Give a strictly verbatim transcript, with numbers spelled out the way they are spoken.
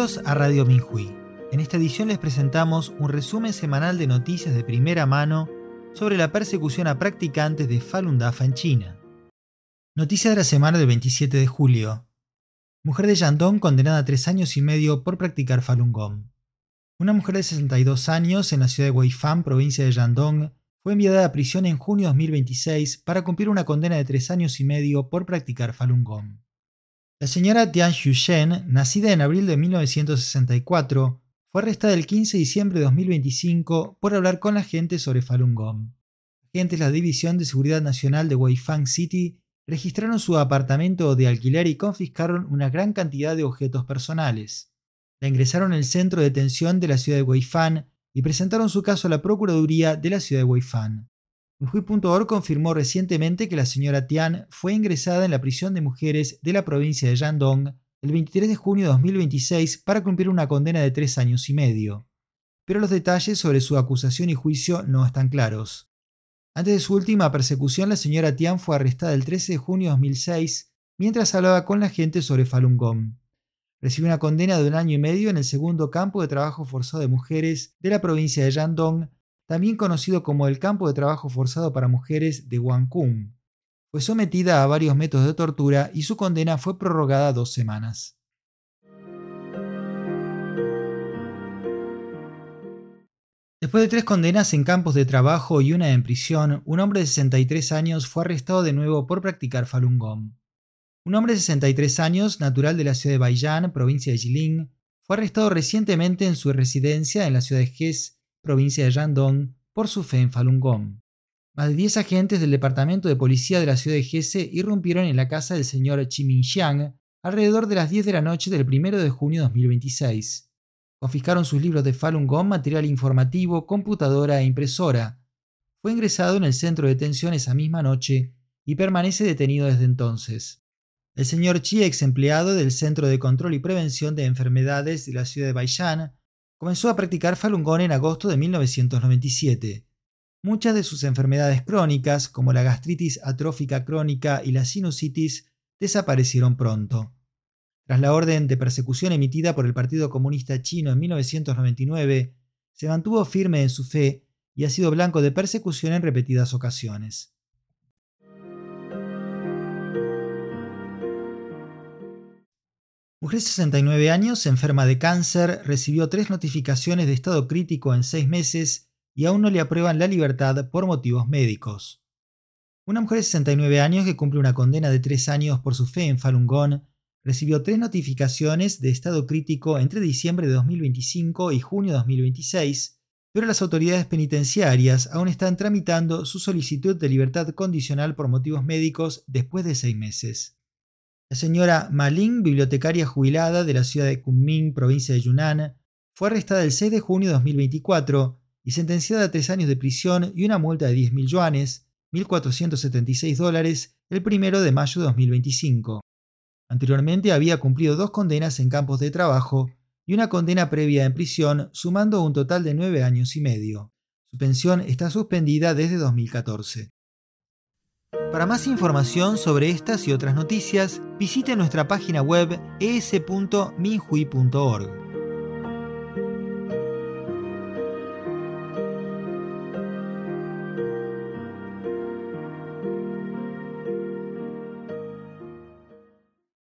Bienvenidos a Radio Minhui. En esta edición les presentamos un resumen semanal de noticias de primera mano sobre la persecución a practicantes de Falun Dafa en China. Noticias de la semana del veintisiete de julio. Mujer de Shandong condenada a tres años y medio por practicar Falun Gong. Una mujer de sesenta y dos años en la ciudad de Weifang, provincia de Shandong, fue enviada a prisión en junio de dos mil veintiséis para cumplir una condena de tres años y medio por practicar Falun Gong. La señora Tian Xuezhen, nacida en abril de mil novecientos sesenta y cuatro, fue arrestada el quince de diciembre de dos mil veinticinco por hablar con la gente sobre Falun Gong. Agentes de la División de Seguridad Nacional de Weifang City registraron su apartamento de alquiler y confiscaron una gran cantidad de objetos personales. La ingresaron en el centro de detención de la ciudad de Weifang y presentaron su caso a la Procuraduría de la ciudad de Weifang. Minhui punto org confirmó recientemente que la señora Tian fue ingresada en la prisión de mujeres de la provincia de Shandong el veintitrés de junio de dos mil veintiséis para cumplir una condena de tres años y medio. Pero los detalles sobre su acusación y juicio no están claros. Antes de su última persecución, la señora Tian fue arrestada el trece de junio de dos mil seis mientras hablaba con la gente sobre Falun Gong. Recibió una condena de un año y medio en el segundo campo de trabajo forzado de mujeres de la provincia de Shandong, también conocido como el campo de trabajo forzado para mujeres de Wangkun. Fue sometida a varios métodos de tortura y su condena fue prorrogada dos semanas. Después de tres condenas en campos de trabajo y una en prisión, un hombre de sesenta y tres años fue arrestado de nuevo por practicar Falun Gong. Un hombre de sesenta y tres años, natural de la ciudad de Baiyan, provincia de Jilin, fue arrestado recientemente en su residencia en la ciudad de Hes, provincia de Shandong, por su fe en Falun Gong. Más de diez agentes del departamento de policía de la ciudad de Hesse irrumpieron en la casa del señor Chi Mingxiang alrededor de las diez de la noche del primero de junio de dos mil veintiséis. Confiscaron sus libros de Falun Gong, material informativo, computadora e impresora. Fue ingresado en el centro de detención esa misma noche y permanece detenido desde entonces. El señor Chi, ex empleado del Centro de Control y Prevención de Enfermedades de la ciudad de Baiyan, comenzó a practicar Falun Gong en agosto de mil novecientos noventa y siete. Muchas de sus enfermedades crónicas, como la gastritis atrófica crónica y la sinusitis, desaparecieron pronto. Tras la orden de persecución emitida por el Partido Comunista Chino en mil novecientos noventa y nueve, se mantuvo firme en su fe y ha sido blanco de persecución en repetidas ocasiones. Mujer de sesenta y nueve años, enferma de cáncer, recibió tres notificaciones de estado crítico en seis meses y aún no le aprueban la libertad por motivos médicos. Una mujer de sesenta y nueve años que cumple una condena de tres años por su fe en Falun Gong recibió tres notificaciones de estado crítico entre diciembre de dos mil veinticinco y junio de dos mil veintiséis, pero las autoridades penitenciarias aún están tramitando su solicitud de libertad condicional por motivos médicos después de seis meses. La señora Ma Ling, bibliotecaria jubilada de la ciudad de Kunming, provincia de Yunnan, fue arrestada el seis de junio de dos mil veinticuatro y sentenciada a tres años de prisión y una multa de diez mil yuanes, mil cuatrocientos setenta y seis dólares, el primero de mayo de dos mil veinticinco. Anteriormente había cumplido dos condenas en campos de trabajo y una condena previa en prisión, sumando un total de nueve años y medio. Su pensión está suspendida desde dos mil catorce. Para más información sobre estas y otras noticias, visite nuestra página web e s punto minhui punto org.